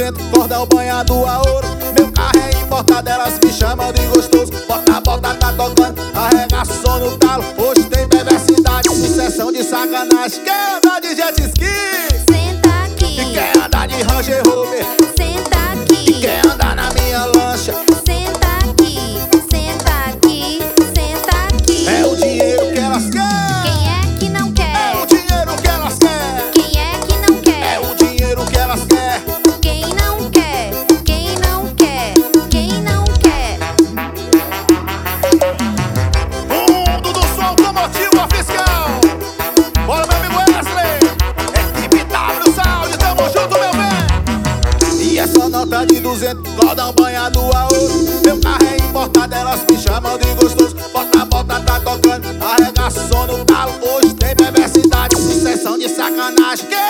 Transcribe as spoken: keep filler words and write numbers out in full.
duzentos, cordão banhado a ouro. Meu carro é importado, elas me chamam de gostoso. Bota, bota, tá tocando, arregaço som no talo. Hoje tem perversidade, sucessão de sacanagem. Quer andar de jet ski? Senta aqui. E quer andar de Range Rover? Senta aqui. E quer andar na minha lancha? Senta aqui, senta aqui, senta aqui. É o dinheiro que elas querem. Quem é que não quer? É o dinheiro que elas querem. Quem é que não quer? É o dinheiro que elas querem. Quem não quer? Quem não quer? Quem não quer? Mundo do som automotivo fiscal. Bora, meu amigo Wesley. Equipe W Sound, tamo junto, meu bem. E essa nota de duzentos, cordão banhado a ouro. Meu carro é importado, elas me chamam de gostoso. Bota, bota, tá tocando, arregaço som no talo. Hoje tem perversidade, sucessão de sacanagem.